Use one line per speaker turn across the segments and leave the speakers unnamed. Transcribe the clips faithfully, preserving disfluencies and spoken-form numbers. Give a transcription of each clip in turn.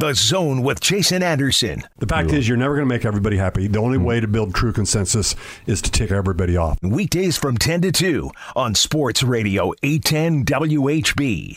The Zone with Jason Anderson.
The fact is, you're never going to make everybody happy. The only way to build true consensus is to tick everybody off.
Weekdays from ten to two on Sports Radio eight ten W H B.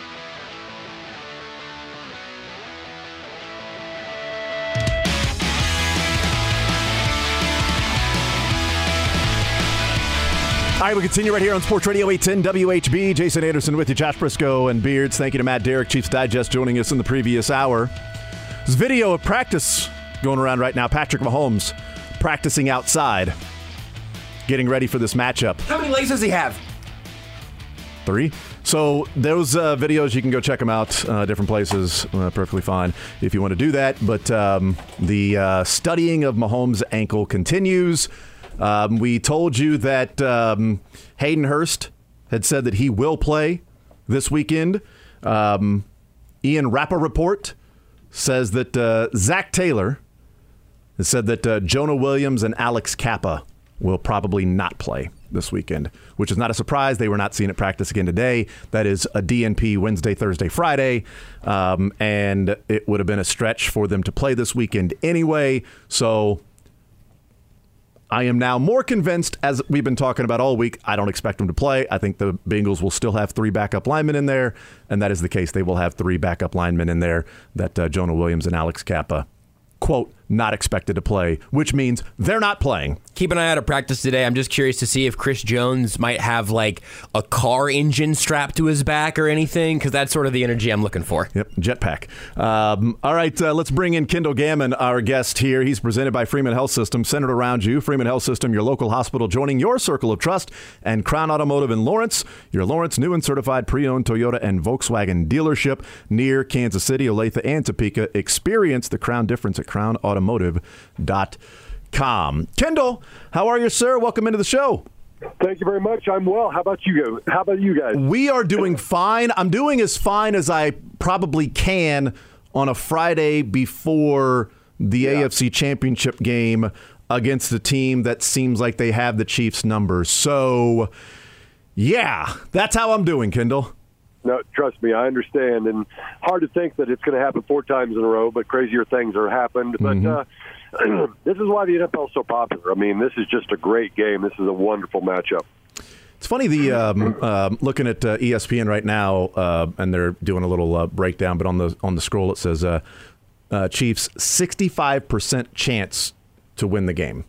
All right, we continue right here on Sports Radio eight ten W H B. Jason Anderson with you, Josh Briscoe and Beards. Thank you to Matt Derrick, Chiefs Digest, joining us in the previous hour. There's video of practice going around right now. Patrick Mahomes practicing outside, getting ready for this matchup.
How many legs does he have?
Three. So those uh, videos, you can go check them out, uh, different places, uh, perfectly fine if you want to do that. But um, the uh, studying of Mahomes' ankle continues. Um, we told you that um, Hayden Hurst had said that he will play this weekend. Um, Ian Rappaport says that uh, Zach Taylor has said that uh, Jonah Williams and Alex Kappa will probably not play this weekend, which is not a surprise. They were not seen at practice again today. That is a D N P Wednesday, Thursday, Friday, um, and it would have been a stretch for them to play this weekend anyway. So I am now more convinced, as we've been talking about all week, I don't expect them to play. I think the Bengals will still have three backup linemen in there, and that is the case. They will have three backup linemen in there that uh, Jonah Williams and Alex Kappa, quote, not expected to play, which means they're not playing.
Keep an eye out at practice today. I'm just curious to see if Chris Jones might have like a car engine strapped to his back or anything, because that's sort of the energy I'm looking for.
Yep, jetpack. Um, all right, uh, let's bring in Kendall Gammon, our guest here. He's presented by Freeman Health System, centered around you. Freeman Health System, your local hospital, joining your circle of trust, and Crown Automotive in Lawrence, your Lawrence new and certified pre-owned Toyota and Volkswagen dealership near Kansas City, Olathe, and Topeka. Experience the Crown difference at crown automotive dot com. Kendall, how are you, sir? Welcome into the show.
Thank you very much. I'm well. How about you? How about you guys?
We are doing fine. I'm doing as fine as I probably can on a Friday before the yeah. A F C Championship game against a team that seems like they have the Chiefs' numbers. So, yeah, that's how I'm doing, Kendall.
No, trust me, I understand. And hard to think that it's going to happen four times in a row, but crazier things are happened. But mm-hmm. uh, this is why the N F L is so popular. I mean, this is just a great game. This is a wonderful matchup.
It's funny, the um, uh, looking at uh, E S P N right now, uh, and they're doing a little uh, breakdown, but on the on the scroll it says uh, uh, Chiefs sixty-five percent chance to win the game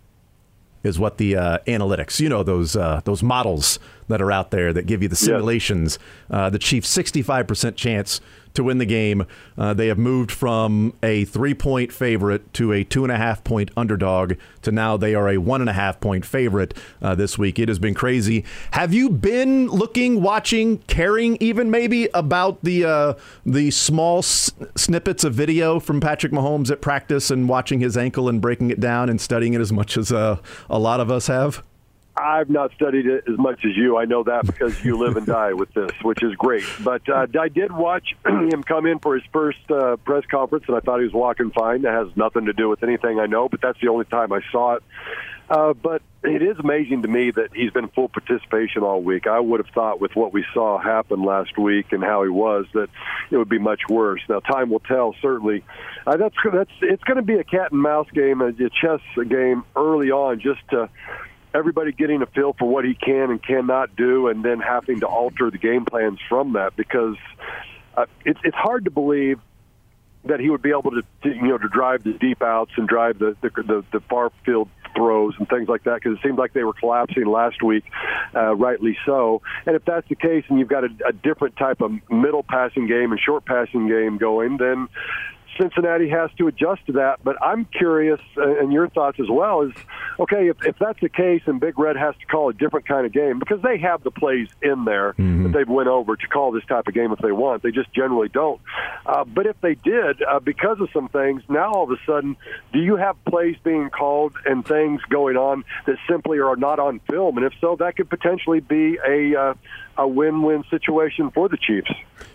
is what the uh, analytics, you know, those uh, those models that are out there that give you the simulations. Yes. Uh, the Chiefs sixty-five percent chance to win the game. Uh, they have moved from a three-point favorite to a two-and-a-half-point underdog to now they are a one-and-a-half-point favorite uh, this week. It has been crazy. Have you been looking, watching, caring even maybe about the uh, the small s- snippets of video from Patrick Mahomes at practice and watching his ankle and breaking it down and studying it as much as uh, a lot of us have?
I've not studied it as much as you. I know that because you live and die with this, which is great. But uh, I did watch him come in for his first uh, press conference, and I thought he was walking fine. That has nothing to do with anything I know, but that's the only time I saw it. Uh, but it is amazing to me that he's been full participation all week. I would have thought with what we saw happen last week and how he was that it would be much worse. Now, time will tell, certainly. Uh, that's that's It's going to be a cat and mouse game, a, a chess game early on, just to everybody getting a feel for what he can and cannot do, and then having to alter the game plans from that, because uh, it's it's hard to believe that he would be able to, to you know to drive the deep outs and drive the the, the, the far field throws and things like that, because it seemed like they were collapsing last week, uh, rightly so. And if that's the case, and you've got a, a different type of middle passing game and short passing game going, then Cincinnati has to adjust to that. But I'm curious, uh, and your thoughts as well, is, okay, if, if that's the case and Big Red has to call a different kind of game, because they have the plays in there mm-hmm. that they've went over to call this type of game if they want. They just generally don't. Uh, but if they did, uh, because of some things, now all of a sudden, do you have plays being called and things going on that simply are not on film? And if so, that could potentially be a uh, a win-win situation for the Chiefs.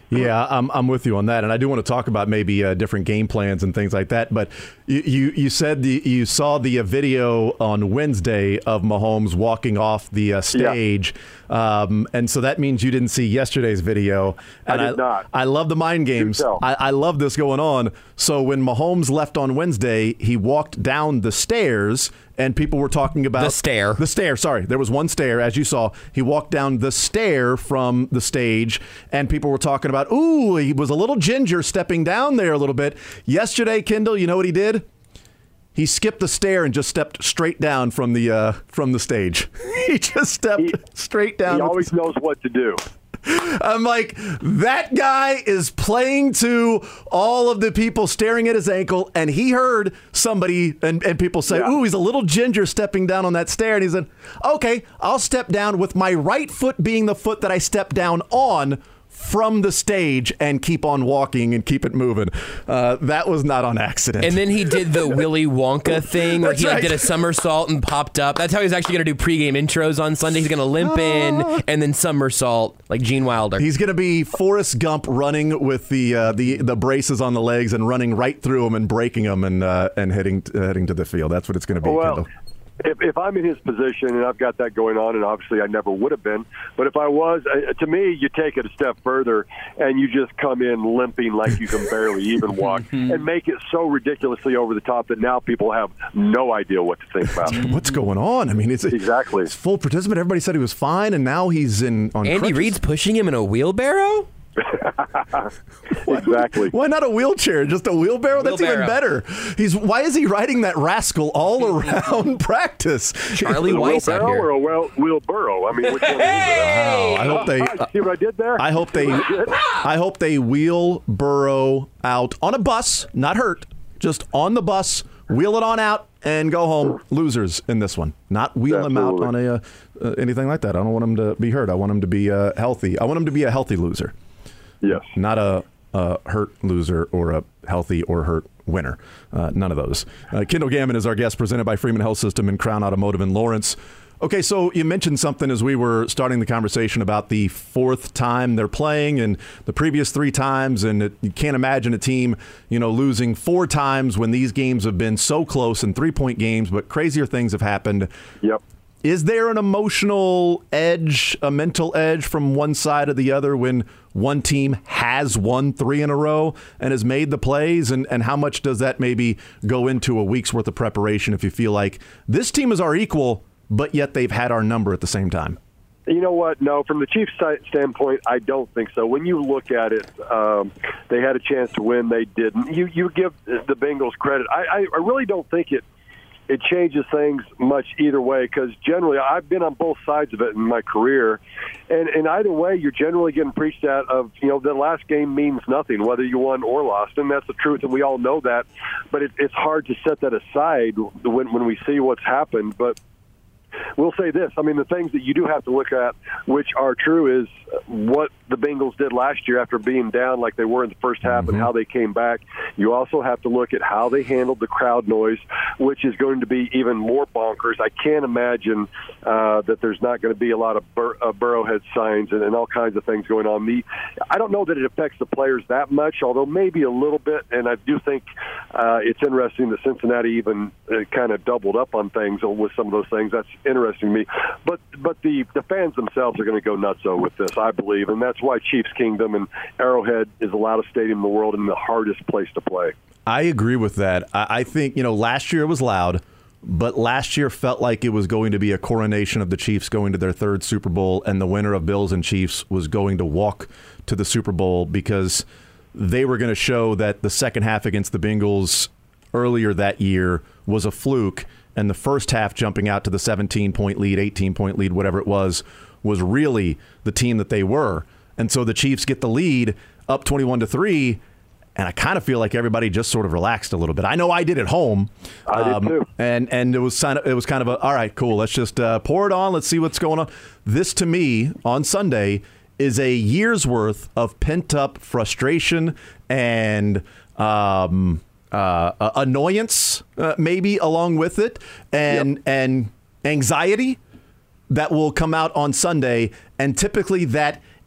Yeah, I'm I'm with you on that, and I do want to talk about maybe uh, different game plans and things like that. But you you, you said the, you saw the uh, video on Wednesday of Mahomes walking off the uh, stage, yeah. um, and so that means you didn't see yesterday's video. And
I did
I,
not.
I love the mind games. I, I love this going on. So when Mahomes left on Wednesday, he walked down the stairs. And people were talking about
the stair.
The stair. Sorry, there was one stair, as you saw. He walked down the stair from the stage, and people were talking about, ooh, he was a little ginger stepping down there a little bit. Yesterday, Kendall, you know what he did? He skipped the stair and just stepped straight down from the uh, from the stage. He just stepped
he,
straight down.
He always knows what to do.
I'm like, that guy is playing to all of the people staring at his ankle, and he heard somebody and, and people say, yeah. ooh, he's a little ginger stepping down on that stair. And he said, okay, I'll step down with my right foot being the foot that I stepped down on from the stage and keep on walking and keep it moving. Uh, that was not on accident.
And then he did the Willy Wonka thing where he like,
right.
did a somersault and popped up. That's how he's actually going to do pregame intros on Sunday. He's going to limp in and then somersault like Gene Wilder.
He's going to be Forrest Gump running with the uh, the the braces on the legs and running right through them and breaking them and uh, and heading uh, heading to the field. That's what it's going to be,
well,
Kendall.
If, if I'm in his position, and I've got that going on, and obviously I never would have been, but if I was, uh, to me, you take it a step further, and you just come in limping like you can barely even walk, and make it so ridiculously over the top that now people have no idea what to think about.
What's going on? I mean, it's
exactly
it's full participant. Everybody said he was fine, and now he's in on
Andy
crutches.
Reid's pushing him in a wheelbarrow?
Exactly.
Why not a wheelchair? Just a wheelbarrow? That's
Wheelbarrow.
even better. He's why is he riding that rascal all around practice?
Charlie Weiss out
wheelbarrow
here.
or a well, wheelbarrow? I mean, which one is it?
Wow, I hope they.
Uh, see what I did there?
I hope they. I hope they wheel Burrow out on a bus, not hurt, just on the bus. Wheel it on out and go home. Losers in this one. Not wheel him out on a uh, uh, anything like that. I don't want him to be hurt. I want him to be uh, healthy. I want him to be a healthy loser.
Yes.
Not a, a hurt loser or a healthy or hurt winner. Uh, none of those. Uh, Kendall Gammon is our guest, presented by Freeman Health System and Crown Automotive in Lawrence. Okay, so you mentioned something as we were starting the conversation about the fourth time they're playing and the previous three times, and it, you can't imagine a team, you know, losing four times when these games have been so close and three-point games, but crazier things have happened.
Yep.
Is there an emotional edge, a mental edge from one side or the other when one team has won three in a row and has made the plays? And, and how much does that maybe go into a week's worth of preparation if you feel like this team is our equal, but yet they've had our number at the same time?
You know what? No, from the Chiefs' standpoint, I don't think so. When you look at it, um, they had a chance to win. They didn't. You you give the Bengals credit. I, I really don't think it it changes things much either way, because generally I've been on both sides of it in my career, and, and either way you're generally getting preached at of, you know, the last game means nothing, whether you won or lost, and that's the truth, and we all know that, but it, it's hard to set that aside when, when we see what's happened. But we'll say this. I mean, the things that you do have to look at, which are true, is what the Bengals did last year after being down like they were in the first half mm-hmm. and how they came back. You also have to look at how they handled the crowd noise, which is going to be even more bonkers. I can't imagine uh, that there's not going to be a lot of bur- uh, Burrowhead signs and, and all kinds of things going on. The, I don't know that it affects the players that much, although maybe a little bit, and I do think uh, it's interesting that Cincinnati even uh, kind of doubled up on things with some of those things. That's interesting to me. But but the, the fans themselves are going to go nutso with this, I believe, and that's why Chiefs Kingdom and Arrowhead is the loudest stadium in the world and the hardest place to play.
I agree with that. I think, you know, last year it was loud, but last year felt like it was going to be a coronation of the Chiefs going to their third Super Bowl, and the winner of Bills and Chiefs was going to walk to the Super Bowl because they were going to show that the second half against the Bengals earlier that year was a fluke, and the first half jumping out to the seventeen-point lead, eighteen-point lead, whatever it was, was really the team that they were. And so the Chiefs get the lead up twenty-one to three, and I kind of feel like everybody just sort of relaxed a little bit. I know I did at home.
I
um,
did too.
And, and it was kind of, it was kind of a, all right, cool, let's just uh, pour it on, let's see what's going on. This, to me, on Sunday, is a year's worth of pent-up frustration and um, uh, uh, annoyance, uh, maybe, along with it, and yep. and anxiety that will come out on Sunday, and typically that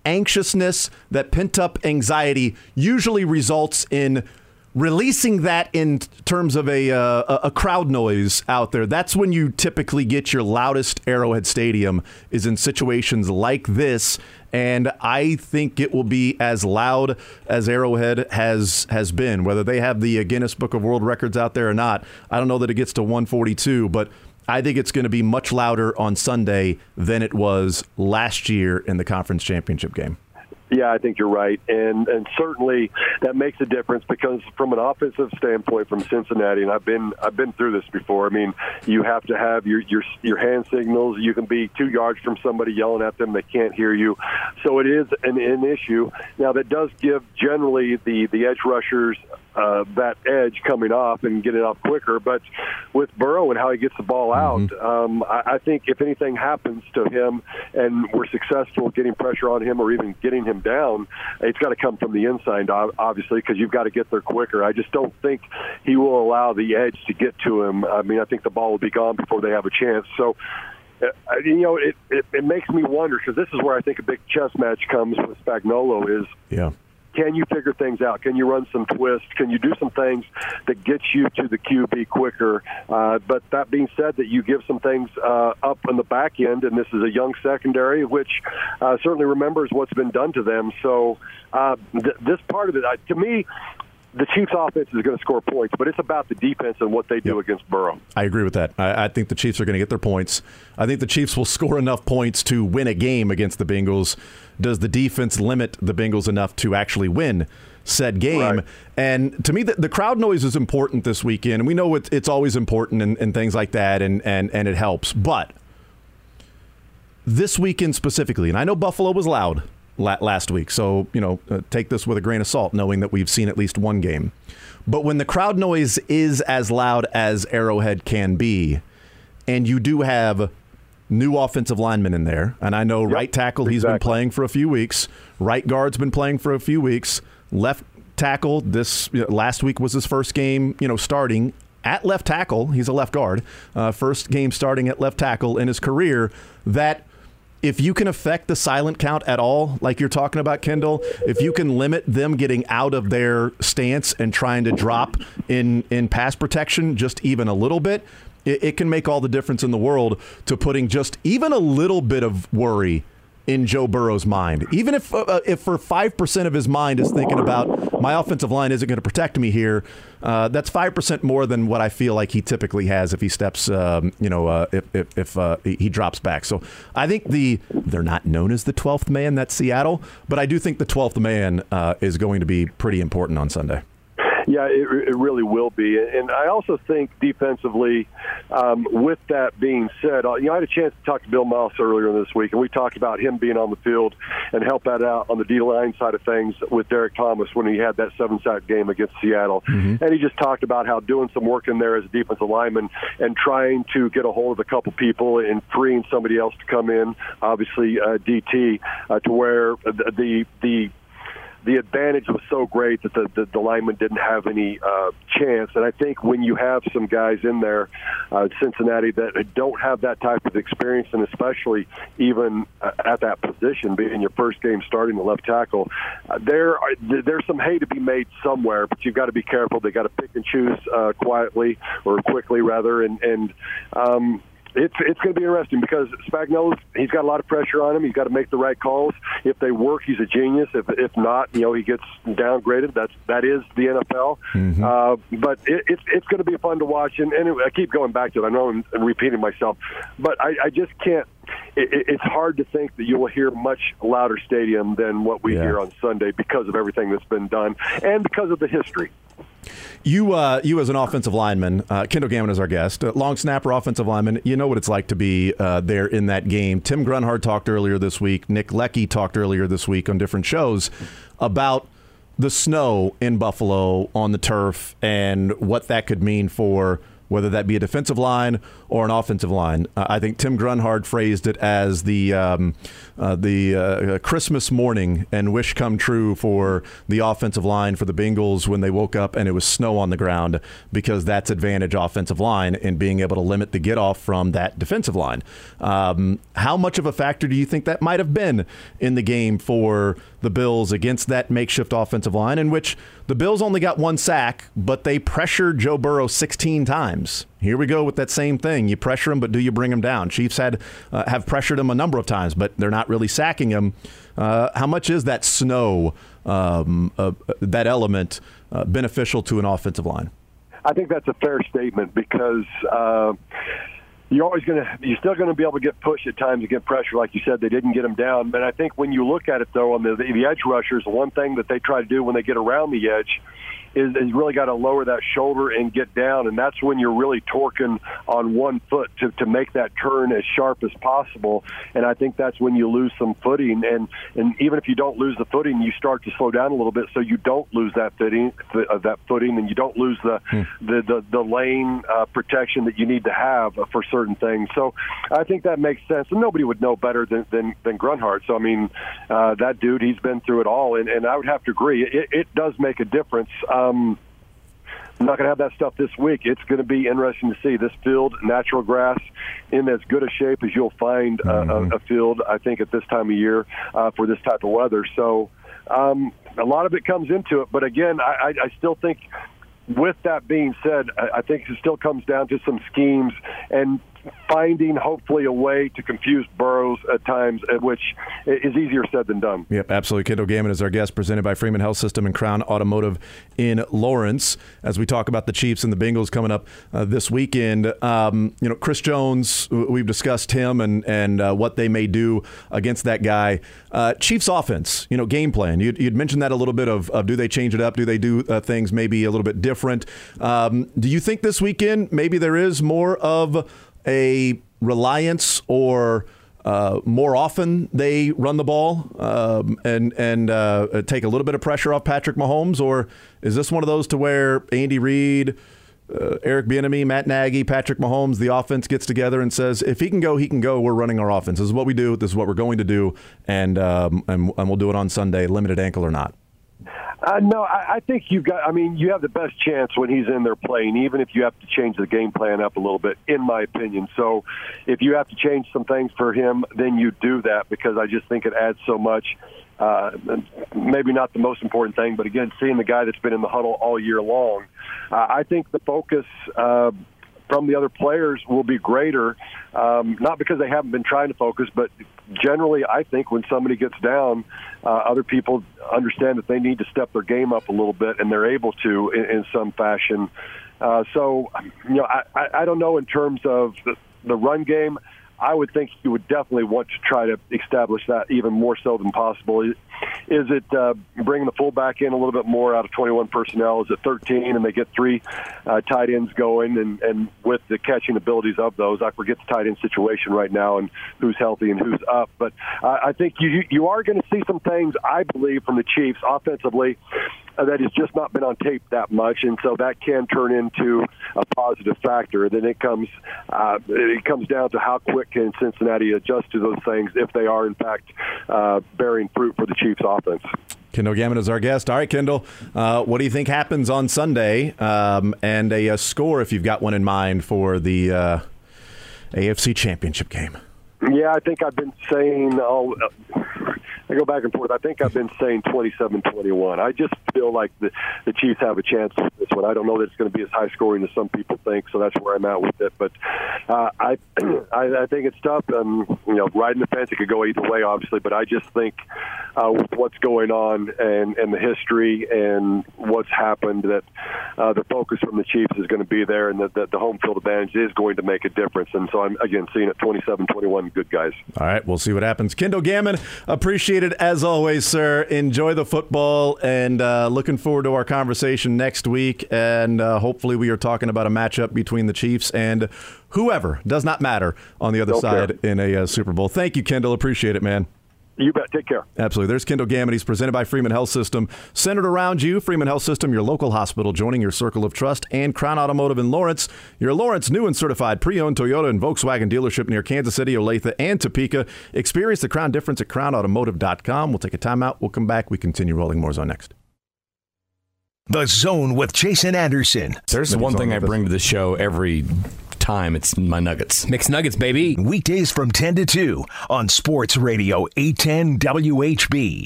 anxiousness, that pent-up anxiety usually results in releasing that in terms of a, uh, a crowd noise out there. That's when you typically get your loudest Arrowhead Stadium, is in situations like this. And I think it will be as loud as Arrowhead has has been, whether they have the Guinness Book of World Records out there or not. I don't know that it gets to one forty-two, but I think it's going to be much louder on Sunday than it was last year in the conference championship game.
Yeah, I think you're right, and and certainly that makes a difference because from an offensive standpoint, from Cincinnati, and I've been I've been through this before. I mean, you have to have your your your hand signals. You can be two yards from somebody yelling at them; they can't hear you. So it is an, an issue. Now that does give generally the the edge rushers uh, that edge coming off and get it off quicker. But with Burrow and how he gets the ball out, mm-hmm. um, I, I think if anything happens to him and we're successful getting pressure on him or even getting him down, it's got to come from the inside, obviously, because you've got to get there quicker. I just don't think he will allow the edge to get to him. I mean, I think the ball will be gone before they have a chance. So, uh, you know, it, it, it makes me wonder, because this is where I think a big chess match comes with Spagnuolo is,
yeah.
Can you figure things out? Can you run some twists? Can you do some things that get you to the Q B quicker? Uh, but that being said, that you give some things uh, up on the back end, and this is a young secondary, which uh, certainly remembers what's been done to them. So uh, th- this part of it, uh, to me, the Chiefs' offense is going to score points, but it's about the defense and what they do yep. against Burrow.
I agree with that. I, I think the Chiefs are going to get their points. I think the Chiefs will score enough points to win a game against the Bengals. Does the defense limit the Bengals enough to actually win said game?
Right.
And to me, the, the crowd noise is important this weekend. And we know it, it's always important and, and things like that, and, and, and it helps. But this weekend specifically, and I know Buffalo was loud last week, so you know, uh, take this with a grain of salt, knowing that we've seen at least one game. But when the crowd noise is as loud as Arrowhead can be, and you do have new offensive linemen in there, and I know yep, right tackle, he's exactly. been playing for a few weeks, right guard's been playing for a few weeks, left tackle, this you know, last week was his first game, you know, starting at left tackle. He's a left guard, uh, first game starting at left tackle in his career. That if you can affect the silent count at all, like you're talking about, Kendall, if you can limit them getting out of their stance and trying to drop in, in pass protection just even a little bit, it, it can make all the difference in the world to putting just even a little bit of worry in Joe Burrow's mind. Even if uh, if for five percent of his mind is thinking about, my offensive line isn't going to protect me here, uh, that's five percent more than what I feel like he typically has if he steps, um, you know, uh, if, if, if uh, he drops back. So I think the they're not known as the twelfth man, that's Seattle, but I do think the twelfth man uh, is going to be pretty important on Sunday.
Yeah, it, it really will be. And I also think defensively, um, with that being said, you know, I had a chance to talk to Bill Mouse earlier this week, and we talked about him being on the field and help that out on the D-line side of things with Derek Thomas when he had that seven-sack game against Seattle. Mm-hmm. And he just talked about how doing some work in there as a defensive lineman and trying to get a hold of a couple people and freeing somebody else to come in, obviously uh, D T, uh, to where the the, the The advantage was so great that the, the, the lineman didn't have any uh, chance. And I think when you have some guys in there, uh, Cincinnati, that don't have that type of experience, and especially even uh, at that position, being your first game starting the left tackle, uh, there are, there's some hay to be made somewhere, but you've got to be careful. They got to pick and choose uh, quietly or quickly, rather, and, and um, It's it's going to be interesting because Spagnuolo, he's got a lot of pressure on him. He's got to make the right calls. If they work, he's a genius. If if not, you know, he gets downgraded. That's that is the N F L. Mm-hmm. Uh, but it, it's it's going to be fun to watch. And, and I keep going back to it. I know I'm, I'm repeating myself, but I, I just can't. It, it's hard to think that you will hear much louder stadium than what we yeah. hear on Sunday because of everything that's been done and because of the history.
You, uh, you as an offensive lineman, uh, Kendall Gammon is our guest, uh, long snapper, offensive lineman. You know what it's like to be uh, there in that game. Tim Grunhard talked earlier this week. Nick Leckie talked earlier this week on different shows about the snow in Buffalo on the turf and what that could mean for whether that be a defensive line or an offensive line. Uh, I think Tim Grunhard phrased it as the um, uh, the uh, Christmas morning and wish come true for the offensive line for the Bengals when they woke up and it was snow on the ground, because that's advantage offensive line in being able to limit the get off from that defensive line. Um, how much of a factor do you think that might have been in the game for the Bills against that makeshift offensive line, in which the Bills only got one sack, but they pressured Joe Burrow sixteen times? Here we go with that same thing. You pressure him, but do you bring him down? Chiefs had uh, have pressured him a number of times, but they're not really sacking him. Uh, how much is that snow, um, uh, that element, uh, beneficial to an offensive line?
I think that's a fair statement, because uh, you're always going to, you're still going to be able to get pushed at times and get pressure. Like you said, they didn't get him down. But I think when you look at it, though, on the, the edge rushers, the one thing that they try to do when they get around the edge is, is really got to lower that shoulder and get down, and that's when you're really torquing on one foot to, to make that turn as sharp as possible. And I think that's when you lose some footing. And, and even if you don't lose the footing, you start to slow down a little bit so you don't lose that footing, uh, that footing, and you don't lose the hmm. the, the, the lane uh, protection that you need to have for certain things. So I think that makes sense. And nobody would know better than, than, than Grunhard. So, I mean, uh, that dude, he's been through it all. And, and I would have to agree, it, it does make a difference. Um, I'm not going to have that stuff this week. It's going to be interesting to see this field, natural grass, in as good a shape as you'll find mm-hmm. a, a field, I think, at this time of year uh, for this type of weather. So um, a lot of it comes into it. But, again, I, I still think, with that being said, I, I think it still comes down to some schemes and finding, hopefully, a way to confuse Burrows at times, at which is easier said than done.
Yep, absolutely. Kendall Gammon is our guest, presented by Freeman Health System and Crown Automotive in Lawrence. As we talk about the Chiefs and the Bengals coming up uh, this weekend, um, you know, Chris Jones, we've discussed him and and uh, what they may do against that guy. Uh, Chiefs offense, you know, game plan. You'd, you'd mentioned that a little bit of, of do they change it up? Do they do uh, things maybe a little bit different? Um, do you think this weekend maybe there is more of a reliance, or uh, more often they run the ball um, and and uh, take a little bit of pressure off Patrick Mahomes? Or is this one of those to where Andy Reid, uh, Eric Bieniemy, Matt Nagy, Patrick Mahomes, the offense gets together and says, if he can go, he can go. We're running our offense. This is what we do. This is what we're going to do. And, um, and, and we'll do it on Sunday, limited ankle or not.
Uh, no, I, I think you got. I mean, you have the best chance when he's in there playing, even if you have to change the game plan up a little bit, in my opinion. So, if you have to change some things for him, then you do that, because I just think it adds so much. Uh, maybe not the most important thing, but again, seeing the guy that's been in the huddle all year long, uh, I think the focus Uh, from the other players will be greater, um, not because they haven't been trying to focus, but generally I think when somebody gets down, uh, other people understand that they need to step their game up a little bit, and they're able to in, in some fashion. Uh, so, you know, I, I, I don't know in terms of the, the run game. I would think you would definitely want to try to establish that even more so than possible. Is it uh, bringing the fullback in a little bit more out of twenty-one personnel? Is it thirteen and they get three uh, tight ends going, and, and with the catching abilities of those? I forget the tight end situation right now and who's healthy and who's up. But uh, I think you you are going to see some things, I believe, from the Chiefs offensively uh, that has just not been on tape that much, and so that can turn into a positive factor. Then it comes uh, it comes down to how quick can Cincinnati adjust to those things, if they are in fact uh, bearing fruit for the Chiefs offense.
Kendall Gammon is our guest. All right, Kendall, uh, what do you think happens on Sunday, um, and a, a score, if you've got one in mind, for the uh, A F C Championship game?
Yeah, I think I've been saying, oh, I go back and forth. I think I've been saying twenty-seven twenty-one. I just feel like the, the Chiefs have a chance with this one. I don't know that it's going to be as high scoring as some people think, so that's where I'm at with it. But uh, I, I I think it's tough. Um, you know, riding the fence, it could go either way, obviously, but I just think uh, with what's going on and, and the history and what's happened, that uh, the focus from the Chiefs is going to be there, and that the, the home field advantage is going to make a difference. And so I'm, again, seeing it twenty-seven twenty-one. Good guys. All
right, we'll see what happens. Kendall Gammon, appreciate it as always, sir. Enjoy the football, and uh, looking forward to our conversation next week. And uh, hopefully we are talking about a matchup between the Chiefs and whoever, does not matter, on the other
Don't
side
care.
in a uh, Super Bowl. Thank you, Kendall. Appreciate it, man.
You bet. Take care.
Absolutely. There's Kendall Gamity, presented by Freeman Health System. Centered around you, Freeman Health System, your local hospital, joining your circle of trust, and Crown Automotive in Lawrence, your Lawrence new and certified pre-owned Toyota and Volkswagen dealership near Kansas City, Olathe, and Topeka. Experience the Crown difference at crown automotive dot com. We'll take a timeout. We'll come back. We continue rolling more Zone next.
The Zone with Jason Anderson.
There's
Maybe
one thing I
something like
bring to the show every time. It's my Nuggets.
Mixed Nuggets, baby.
Weekdays from ten to two on Sports Radio eight ten W H B.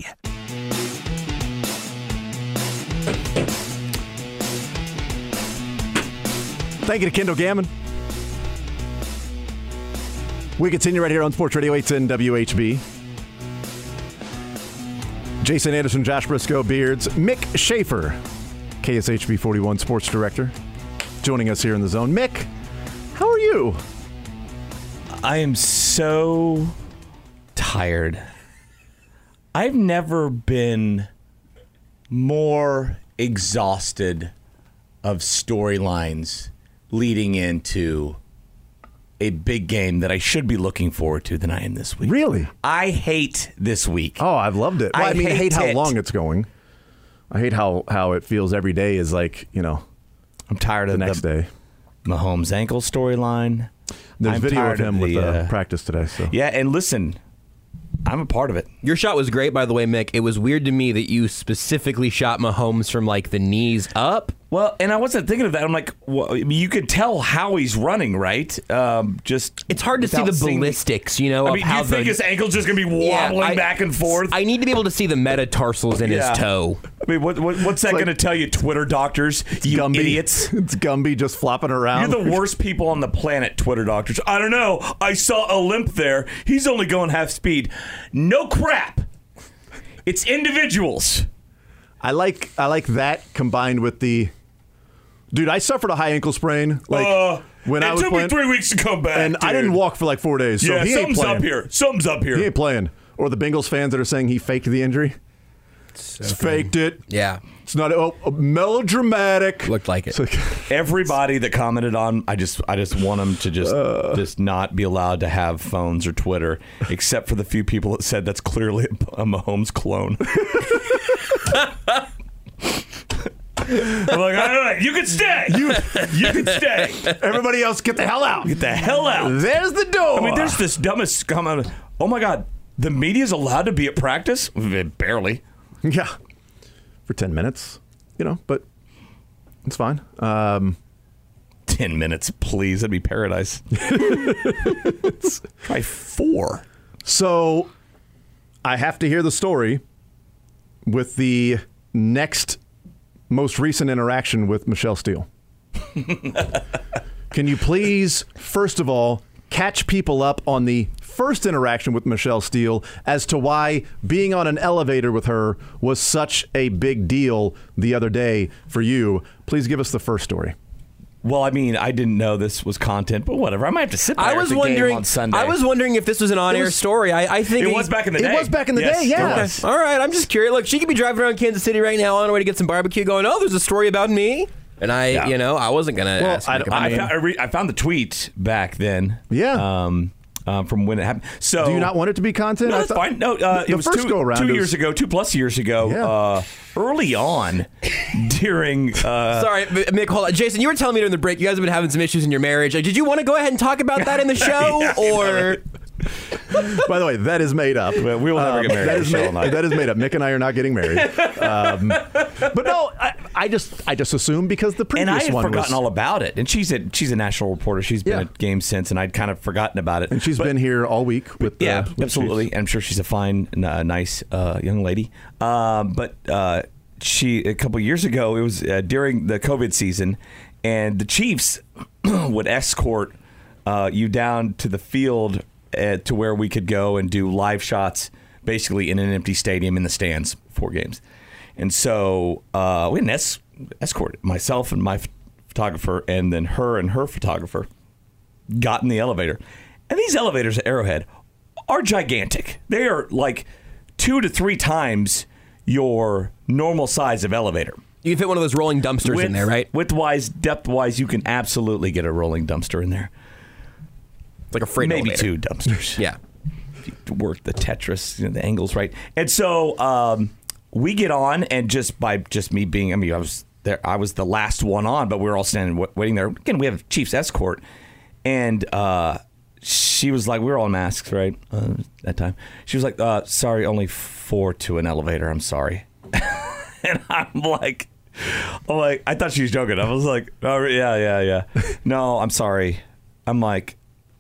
Thank you to Kendall Gammon. We continue right here on Sports Radio eight ten W H B. Jason Anderson, Josh Briscoe, Beards, Mick Schaefer, K S H B forty-one Sports Director, joining us here in the Zone. Mick, how are you?
I am so tired. I've never been more exhausted of storylines leading into a big game that I should be looking forward to than I am this week.
Really?
I hate this week.
Oh, I've loved it. Well, I,
I
mean, I hate
hate
how
it.
long it's going. I hate how, how it feels every day is like, you know,
I'm tired
the
of
next
the
day.
Mahomes ankle storyline.
There's
I'm
video of
tired
him
of
with
the,
uh,
uh,
practice today. So
Yeah, and listen, I'm a part of it.
Your shot was great, by the way, Mick. It was weird to me that you specifically shot Mahomes from like the knees up.
Well, and I wasn't thinking of that. I'm like, well, I mean, you could tell how he's running, right? Um, just
It's hard to see
without
the
seeing-
ballistics, you know,
I
of
mean, do
how
you think
the,
his ankle's just going to be
Yeah,
wobbling
I-
back and forth?
I need to be able to see the metatarsals in
Yeah.
his toe.
I mean, what, what, what's that
like-
going to tell you, Twitter doctors? You
Gumby.
idiots.
It's Gumby just flopping around.
You're the worst people on the planet, Twitter doctors. I don't know. I saw a limp there. He's only going half speed. No crap. It's individuals.
I like I like that combined with the dude. I suffered a high ankle sprain like
uh,
when
it
I was
took
playing,
me three weeks to come back,
and I
dude.
didn't walk for like four days. So
Yeah,
he ain't
something's
playing.
up here. Something's up here.
He ain't playing. Or the Bengals fans that are saying he faked the injury. It's faked it.
Yeah.
It's not oh, melodramatic.
Looked like it.
It's like,
Everybody that commented on, I just, I just want them to just,
Uh.
just not be allowed to have phones or Twitter, except for the few people that said that's clearly a Mahomes clone. I'm like, all right, you can stay. You, you can stay.
everybody else, get the hell out.
Get the hell out.
There's the door.
I mean, there's this dumbest comment. Oh my God, the media's allowed to be at practice? Barely.
yeah, for ten minutes, you know, but it's fine. Um,
Ten minutes, please. That'd be paradise. Try four.
So I have to hear the story with the next most recent interaction with Michelle Steele. Can you please, first of all, catch people up on the first interaction with Michelle Steele as to why being on an elevator with her was such a big deal the other day for you? Please give us the first story.
Well, I mean, I didn't know this was content, but whatever. I might have to sit there
I
at
was
the game
wondering.
on Sunday.
I was wondering if this was an on-air
was-
story. I, I think
It
he-
was back in the day.
It was back in the
Yes,
day, yeah.
it was.
All right, I'm just curious. Look, she could be driving around Kansas City right now on her way to get some barbecue, going, "Oh, there's a story about me," and I,
Yeah.
you know, I wasn't gonna
Well,
ask.
I
Nick
don't-
about
I,
it.
found, I, re- I found the tweet back then.
Yeah.
Um, uh, from when it happened. So
Do you not want it to be content?
No,
I
that's
thought-
fine. No, uh,
the
it was
first
two,
go around.
two
it was-
years ago, two plus years ago.
Yeah.
Uh, early on, during. Uh,
Sorry, M- Mick, hold on. Jason, you were telling me during the break you guys have been having some issues in your marriage. Like, did you want to go ahead and talk about that in the show,
Yeah,
or
By the way, that is made up.
Well, we will never get married,
That is,
Michelle
made,
and I.
that is made up. Mick and I are not getting married. Um, but no, I, I just I just assumed because the previous
and I had
one
forgotten
was,
all about it. And she's a she's a national reporter. She's been
Yeah.
at games since, and I'd kind of forgotten about it.
and she's
But-
been here all week with
Yeah,
uh, with
absolutely.
Chiefs.
And I'm sure she's a fine, n- uh, nice uh, young lady. Um, but uh, she a couple years ago, it was uh, during the COVID season, and the Chiefs would escort uh, you down to the field uh, to where we could go and do live shots, basically in an empty stadium in the stands for games. And so uh, we had an es- escort, myself and my ph- photographer, and then her and her photographer got in the elevator. And these elevators at Arrowhead are gigantic. They are like two to three times your normal size of elevator.
you can fit one of those rolling dumpsters in there, right?
Width-wise, depth-wise, you can absolutely get a rolling dumpster in there.
It's like a freight
Maybe
elevator.
two dumpsters.
Yeah.
work the Tetris, you know, the angles right. And so um, we get on, and just by just me being, I mean, I was there, I was the last one on, but we were all standing w- waiting there. Again, we have Chiefs escort, and uh, she was like, we were all in masks, right? Uh, that time, she was like, uh, "Sorry, only four to an elevator. I'm sorry." And I'm like, I'm like, I thought she was joking. I was like, "Oh yeah, yeah, yeah." No, I'm sorry. I'm like,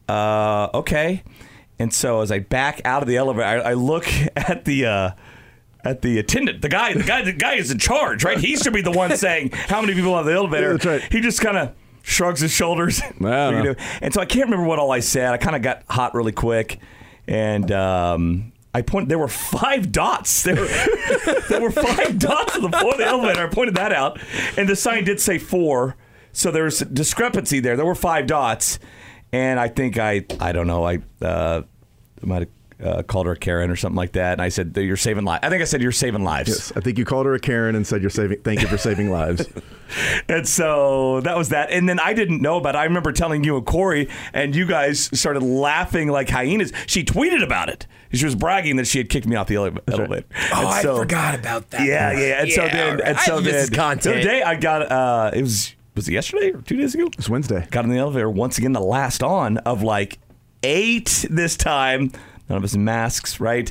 uh, okay. And so as I back out of the elevator, I, I look at the uh, at the attendant, the guy, the guy, the guy is in charge, right? He should be the one saying how many people have the elevator.
Yeah, that's right.
He just kind of shrugs his shoulders.
Wow.
And so I can't remember what all I said. I kind of got hot really quick, and um, I pointed. There were five dots. There were, there were five dots on the floor of the elevator. I pointed that out, and the sign did say four, so there was a discrepancy there. There were five dots. And I think I, I don't know, I uh, might have uh, called her a Karen or something like that. And I said, you're saving lives. I think I said, you're saving lives.
Yes, I think you called her a Karen and said, you're saving. Thank you for saving lives.
And so that was that. And then I didn't know about it. I remember telling you and Corey, and you guys started laughing like hyenas. She tweeted about it. She was bragging that she had kicked me off the ele- elevator.
Oh,
and so,
I forgot about that.
Yeah, yeah. And
yeah,
so then, and so
I,
then
this is content.
the other day I got, uh, it was, was it yesterday or two days ago?
It's Wednesday.
Got in the elevator once again, the last on of like eight this time. None of us in masks, right?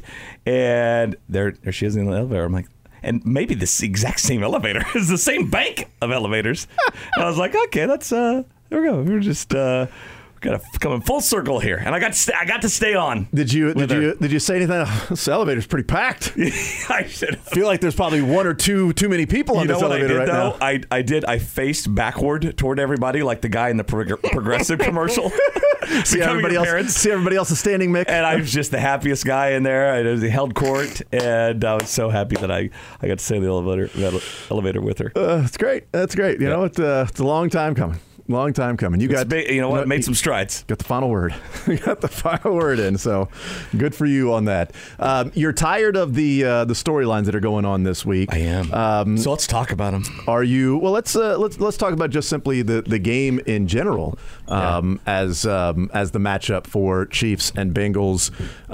And there, there she is in the elevator. I'm like, and maybe this exact same elevator is the same bank of elevators. And I was like, okay, that's uh, there we go. We're just uh, got to come in full circle here, and I got to stay, I got to stay on.
Did you
with
did
her.
you did you say anything? Oh, this elevator's pretty packed.
I should
I feel like there's probably one or two too many people on
You know
this
what I
elevator
did,
right
though?
now.
I, I did. I faced backward toward everybody like the guy in the prog- progressive commercial.
See
Becoming
everybody
your
else.
parents.
See everybody else is standing, Mick.
And I was just the happiest guy in there. I held court, and I was so happy that I, I got to stay in the elevator that elevator with her.
Uh, that's great. That's great. You
Yeah.
know, it's, uh, it's a long time coming. Long time coming. You
It's
got,
big, you know what?
you
Made some strides.
Got the final word. You got the final word in. So good for you on that. Um, you're tired of the uh, the storylines that are going on this week.
I am.
Um,
so let's talk about them.
Are you? Well, let's uh, let's let's talk about just simply the, the game in general um, yeah. as um, as the matchup for Chiefs and Bengals.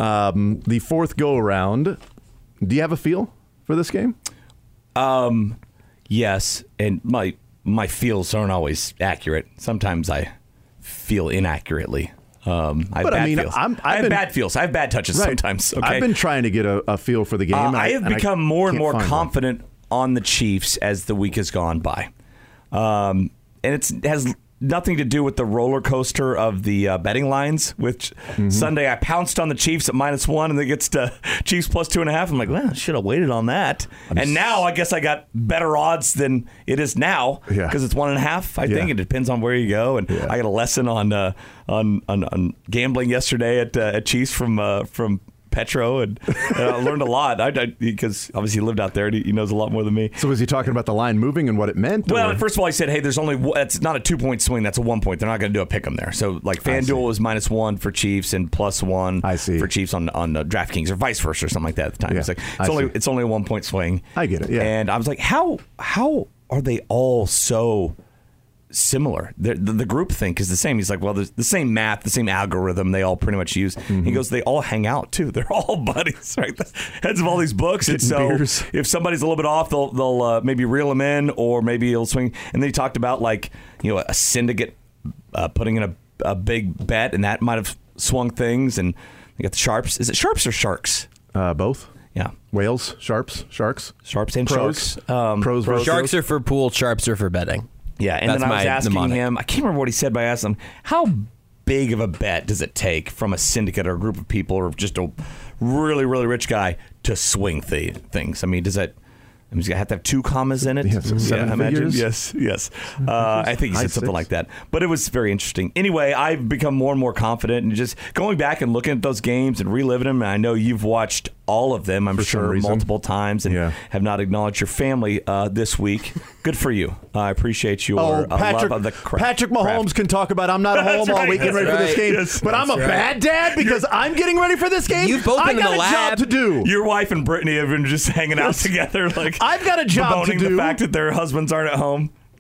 Um, the fourth go around. Do you have a feel for this game?
Um, yes, and my my feels aren't always accurate. Sometimes I feel inaccurately. Um, I have
But, I
bad
mean,
feels.
I'm- I've
I have
been-
bad feels. I have bad touches
Right.
sometimes. Okay,
I've been trying to get a, a feel for the game.
Uh,
and
I have
and
become more and
can't
more
find one.
confident on the Chiefs as the week has gone by. Um, and it's, it has nothing to do with the roller coaster of the uh, betting lines, which
Mm-hmm.
Sunday I pounced on the Chiefs at minus one, and it gets to Chiefs plus two and a half. I'm like, well, I should have waited on that. And now I guess I got better odds than it is now because
Yeah.
it's one and a half. I
Yeah.
think it depends on where you go. And
Yeah.
I got a lesson on uh, on, on on gambling yesterday at uh, at Chiefs from uh, from. Petro, and, and I learned a lot I, I, because obviously he lived out there and he, he knows a lot more than me.
So was he talking about the line moving and what it meant?
Well,
or?
first of all, he said, hey, there's only one, it's not a two point swing, that's a one point. They're not going to do a pick 'em there. So like FanDuel was minus one for Chiefs and plus one
I see.
for Chiefs on on uh, DraftKings or vice versa or something like that at the time.
Yeah,
It's like
I
it's only
see.
it's only a one point swing.
I get it, yeah.
And I was like, how how are they all so similar? The, the, the group think is the same. He's like, well, there's the same math, the same algorithm they all pretty much use.
Mm-hmm.
He goes, they all hang out too. They're all buddies, right? The heads of all these books. And
Getting
so
beers.
if somebody's a little bit off, they'll they'll uh, maybe reel them in, or maybe he'll swing. And then he talked about like, you know, a syndicate uh, putting in a, a big bet, and that might have swung things. And they got the sharps. Is it sharps or sharks?
Uh, both.
Yeah,
Whales, sharps, sharks.
sharps and
Pros.
sharks. Um,
Pros versus
Sharks are for pool, sharps are for betting.
Yeah, and
That's
then I was
my
asking
mnemonic.
him, I can't remember what he said, but I asked him, how big of a bet does it take from a syndicate or a group of people or just a really, really rich guy to swing th- things? I mean, does that, I mean, he's going to have to have two commas in it?
Yeah, so seven
I imagine.
figures?
Yes, yes. Uh, I think he
High
said something
six.
like that. But it was very interesting. Anyway, I've become more and more confident and just going back and looking at those games and reliving them. And I know you've watched all of them, I'm
For some
sure,
reason.
multiple times and
Yeah.
have not acknowledged your family uh, this week. Good for you. I appreciate your
Oh,
uh,
Patrick,
love of the cra-
Patrick Mahomes
craft.
can talk about I'm not at
That's
home all
right,
week getting
that's
ready for this
right.
game,
Yes,
but I'm a
that's right.
bad dad because I'm getting ready for this game.
You've both
I
been in
got
the
a
lab.
job to do.
Your wife and Brittany have been just hanging out together, like
I've got a job to
bemoaning
do.
the fact that their husbands aren't at home.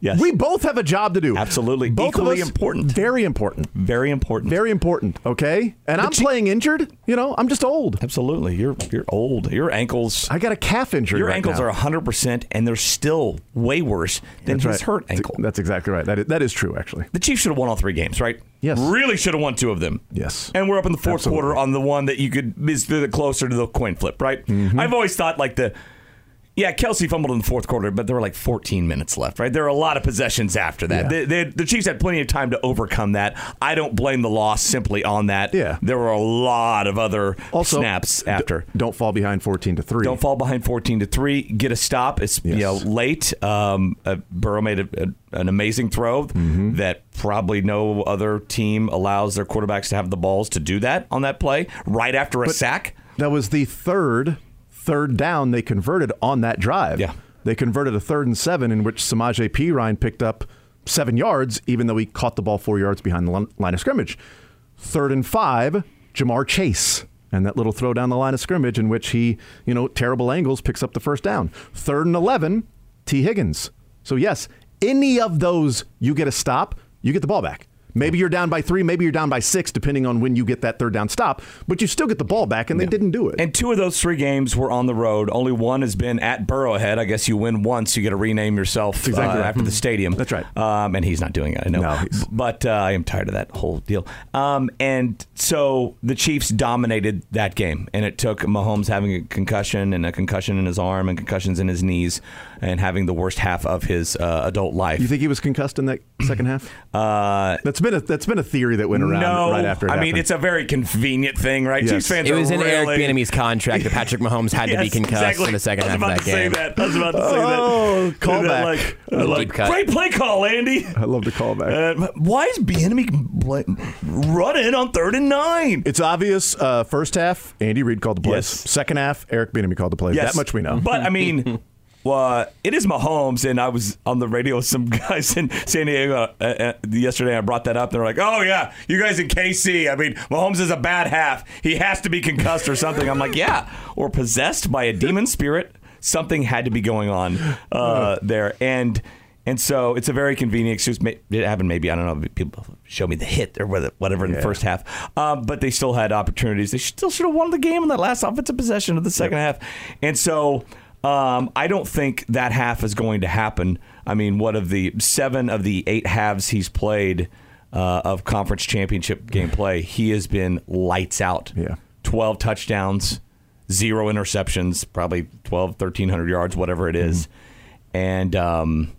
Yes.
We both have a job to do.
Absolutely.
Both
Equally
of us,
important.
Very important.
Very important.
Very important. Okay? And
But
I'm
you-
playing injured. You know, I'm just old.
Absolutely. You're you're old. Your ankles
I got a calf injury
Your
right
ankles
now.
are one hundred percent, and they're still way worse than
That's
his
right.
hurt ankle.
That's exactly right. That is, that is true, actually.
The Chiefs should have won all three games, right?
Yes.
Really should have won two of them.
Yes.
And we're up in the fourth
Absolutely.
quarter on the one that you could is the closer to the coin flip, right?
Mm-hmm.
I've always thought like the yeah, Kelsey fumbled in the fourth quarter, but there were like fourteen minutes left, right? There were a lot of possessions after that.
Yeah.
They, they, the Chiefs had plenty of time to overcome that. I don't blame the loss simply on that.
Yeah.
There were a lot of other
Also,
snaps after.
D- don't fall behind fourteen to three.
Don't fall behind fourteen to three. Get a stop. It's you know
Yes.
late. Um, uh, Burrow made a, a, an amazing throw
Mm-hmm.
that probably no other team allows their quarterbacks to have the balls to do that on that play right after a
But
sack.
That was the third third down they converted on that drive.
Yeah.
They converted a third and seven in which Samaje Perine picked up seven yards, even though he caught the ball four yards behind the line of scrimmage. Third and five, Jamar Chase. And that little throw down the line of scrimmage in which he, you know, terrible angles, picks up the first down. Third and eleven, T. Higgins. So, yes, any of those you get a stop, you get the ball back. Maybe you're down by three, maybe you're down by six, depending on when you get that third down stop. But you still get the ball back, and they didn't do it.
And two of those three games were on the road. Only one has been at Burrowhead. I guess you win once, you get to rename yourself
That's exactly
uh,
right.
after the stadium.
That's right.
Um, and he's not doing it, I know.
No, he's-
but uh, I am tired of that whole deal. Um, and so the Chiefs dominated that game, and it took Mahomes having a concussion and a concussion in his arm and concussions in his knees and having the worst half of his uh, adult life.
You think he was concussed in that second half?
Uh,
That's been a that's been a theory that went around
no,
right after. It
I mean
happened.
it's a very convenient thing, right?
Yes.
Chiefs fans
It
are
was in
really,
Eric Bieniemy's contract that Patrick Mahomes had to be
Yes,
concussed
exactly.
in the second
I was
half of
about
that
to say
game.
that. I was about to say that.
Oh, callback.
That, Like, uh, like,
Deep cut.
great play call, Andy.
I love the callback.
Uh, why is Bieniemy running on third and nine?
It's obvious. Uh, first half, Andy Reid called the plays.
Yes.
Second half, Eric Bieniemy called the plays.
Yes.
That much we know.
But I mean, well, it is Mahomes, and I was on the radio with some guys in San Diego uh, uh, yesterday. I brought that up. They're like, "Oh yeah, you guys in K C. I mean, Mahomes is a bad half. He has to be concussed or something." I'm like, "Yeah, or possessed by a demon spirit. Something had to be going on uh, there." And and so it's a very convenient excuse. It happened maybe, I don't know, people show me the hit or whatever in
Yeah.
the first half. Um, but they still had opportunities. They still should have won the game in that last offensive possession of the second half. And so um, I don't think that half is going to happen. I mean, what of the seven of the eight halves he's played uh, of conference championship game play, he has been lights out.
Yeah.
twelve touchdowns, zero interceptions, probably twelve, thirteen hundred yards, whatever it is. Mm-hmm. And, um,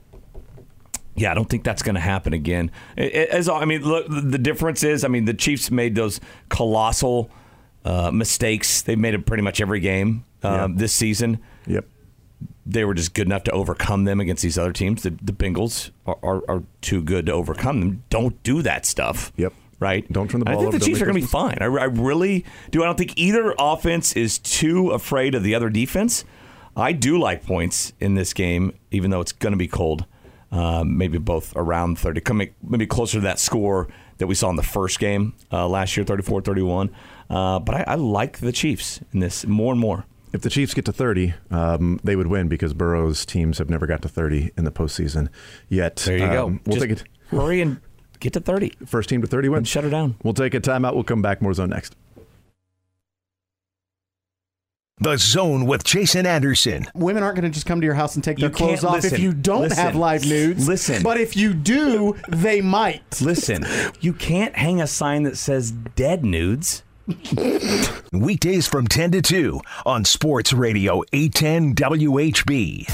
yeah, I don't think that's going to happen again. As I mean, look, the difference is, I mean, the Chiefs made those colossal uh, mistakes. They made it pretty much every game um,
Yeah.
this season.
Yep.
They were just good enough to overcome them against these other teams. The, the Bengals are, are, are too good to overcome them. Don't do that stuff.
Yep.
Right?
Don't turn the
I
ball
think
over,
the
don't
Chiefs
make
are going to be
those
fine. I, I really do. I don't think either offense is too afraid of the other defense. I do like points in this game, even though it's going to be cold. Um, maybe both around thirty, coming maybe closer to that score that we saw in the first game uh, last year, thirty-four thirty-one. Uh, but I, I like the Chiefs in this more and more.
If the Chiefs get to thirty, um, they would win because Burrow's teams have never got to thirty in the postseason yet.
There you
um,
go.
We'll
Just
take it.
hurry and get to thirty.
First team to thirty wins.
And shut her down.
We'll take a timeout. We'll come back. More Zone next.
The Zone with Jason Anderson.
Women aren't going to just come to your house and take their
You
clothes
can't-
off
listen,
if you don't
listen,
have live nudes.
listen.
But if you do, they might.
Listen, you can't hang a sign that says dead nudes.
Weekdays from ten to two on Sports Radio eight ten W H B.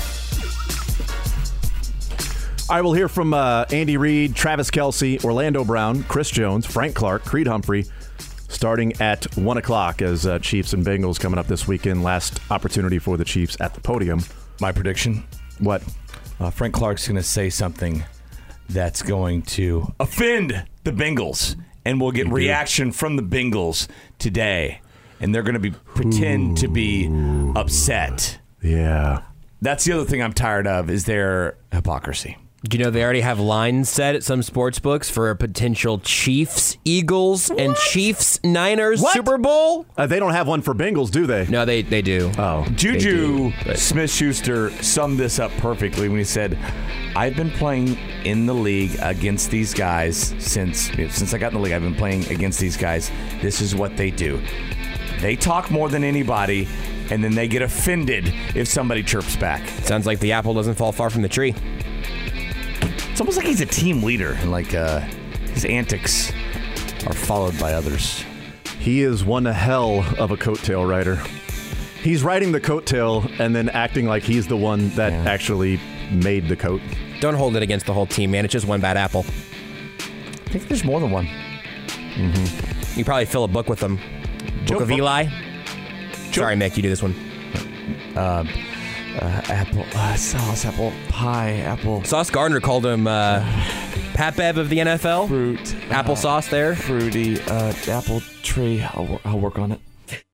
All right, we'll hear from uh, Andy Reid, Travis Kelce, Orlando Brown, Chris Jones, Frank Clark, Creed Humphrey, starting at one o'clock as uh, Chiefs and Bengals coming up this weekend. Last opportunity for the Chiefs at the podium.
My prediction,
What?
uh, Frank Clark's going to say something that's going to offend the Bengals, and we'll get reaction from the Bengals today, and they're going to be pretend to be upset.
Yeah.
That's the other thing I'm tired of is their hypocrisy.
Do you know they already have lines set at some sports books for a potential Chiefs, Eagles, and Chiefs, Niners
What?
Super Bowl?
Uh, they don't have one for Bengals, do they?
No, they, they do.
Oh.
Juju
They do, but-
Smith-Schuster summed this up perfectly when he said, I've been playing in the league against these guys since since I got in the league. I've been playing against these guys. This is what they do. They talk more than anybody, and then they get offended if somebody chirps back.
Sounds like the apple doesn't fall far from the tree.
It's almost like he's a team leader, and like uh, his antics are followed by others.
He is one hell of a coattail rider. He's riding the coattail and then acting like he's the one that
Yeah.
actually made the coat.
Don't hold it against the whole team, man. It's just one bad apple.
I think there's more than one.
You probably fill a book with them. Book of Eli. Sorry, Mick, you do this one.
Uh, apple uh, sauce, apple pie, apple
Sauce Gardner called him uh, Pat Bev of the N F L.
fruit,
Applesauce there.
fruity uh, apple tree. I'll, wor- I'll work on it.